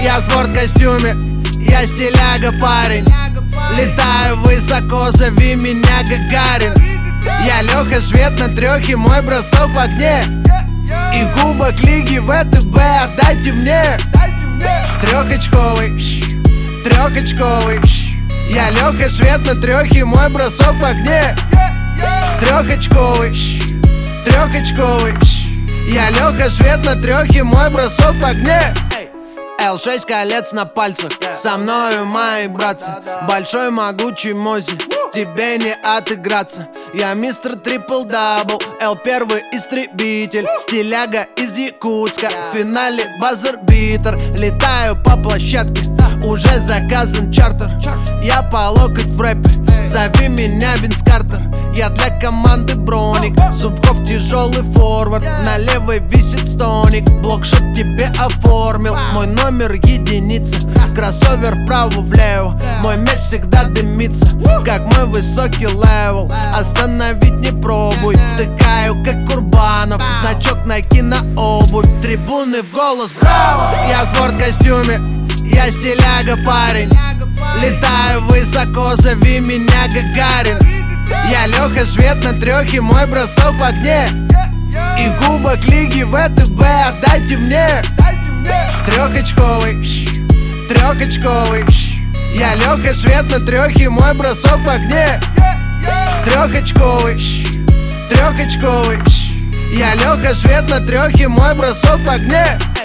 Я в спорткостюме, я стиляга парень. Летаю высоко, зови меня Гагарин. Я Леха, швед на трёх и мой бросок в огне. И кубок лиги ВТБ отдайте мне. Трёхочковый, трёхочковый. Я Леха, швед на трёх и мой бросок в огне. Трёхочковый, трёхочковый. Я Леха, швед на трёх и мой бросок в огне. L6 колец на пальцах, со мною мои братцы. Большой могучий Мози, тебе не отыграться. Я мистер трипл-дабл, L первый истребитель. Стиляга из Якутска, в финале базер-битер. Летаю по площадке, уже заказан чартер. Я по локоть в рэпе, зови меня Винс Картер. Я для команды Броник, Зубков тяжелый форвард. На левой висит стоник, блокшот тебе оформил. Мой номер единица, кроссовер вправо-влево. Мой мяч всегда дымится, как мой высокий левел. Остановить не пробуй, втыкаю как Курбанов. Значок Nike на обувь, трибуны в голос браво. Я в спорткостюме, я стиляга парень. Летаю высоко, зови меня Гагарин. Я Леха, швед на трёх и мой бросок в огне. И кубок лиги ВТБ отдайте мне. Трёхочковый, трёхочковый. Я Леха, швед на трёх и мой бросок в огне. Трёхочковый, трёхочковый. Я Леха, швед на трёх и мой бросок в огне.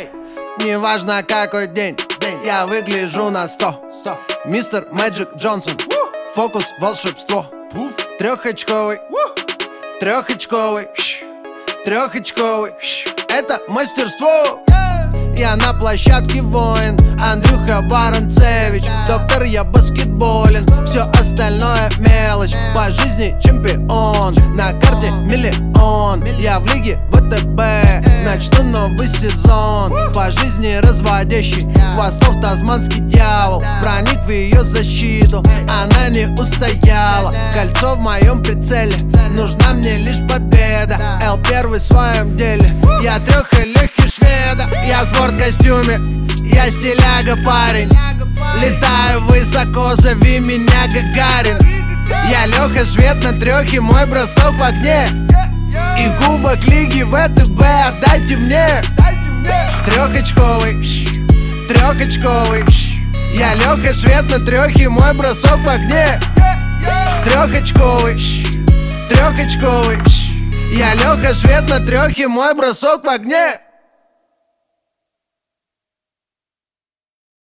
Неважно какой день, я выгляжу на 100. Мистер Мэджик Джонсон, фокус, волшебство. Трёхочковый, трёхочковый, трёхочковый. Это мастерство. Я на площадке воин, Андрюха Воронцевич. Доктор, я баскетболен, все остальное мелочь. По жизни чемпион, на карте миллион. Я в лиге ВТБ, начну новый сезон. По жизни разводящий, хвостов tasmanский дьявол. Проник в ее защиту, она не устояла. Кольцо в моем прицеле, нужна мне лишь победа. L первый в своем деле, я трёх и Лехи шведа. Я в спорткостюме, я стиляга парень. Летаю высоко, зови меня Гагарин. Я Леха, швед на трёх и мой бросок в огне. И кубок лиги ВТБ отдайте мне. Трёхочковый, трёхочковый. Я Леха, швед на трёх и мой бросок в огне. Трёхочковый, трёхочковый. Я Леха, швед на трёх и мой бросок в огне.